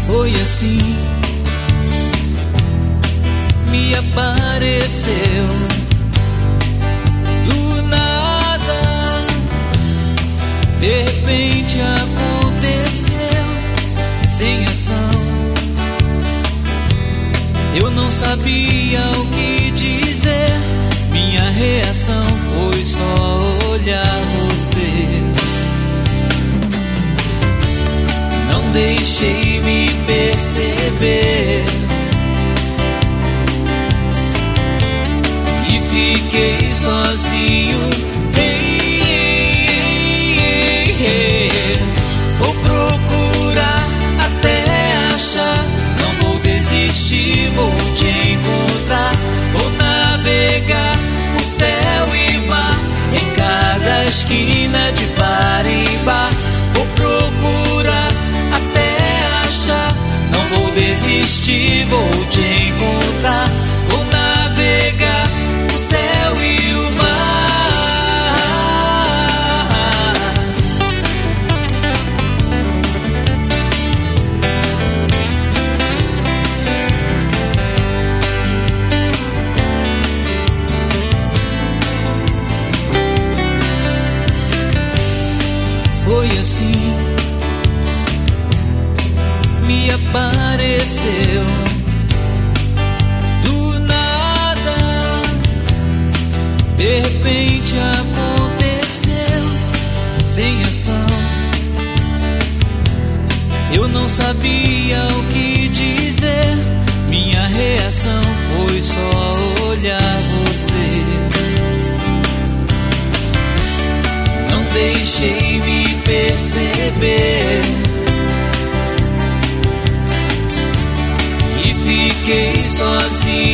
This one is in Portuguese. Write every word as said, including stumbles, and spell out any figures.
Foi assim, me apareceu do nada, de repente aconteceu, sem ação. Eu não sabia o que dizer, minha reação foi só olhar você. Não deixei me perceber e fiquei sozinho. Ei, ei, ei, ei. Vou procurar até achar, não vou desistir, vou te encontrar. Vou navegar o céu e mar, em cada esquina de bar em bar. Vou procurar até achar, não vou desistir, vou te encontrar. Vou navegar o céu e o mar. Foi assim, me apareceu do nada, de repente aconteceu, sem ação. Eu não sabia o que dizer, minha reação foi só olhar você. Não deixei me perceber e fiquei sozinho.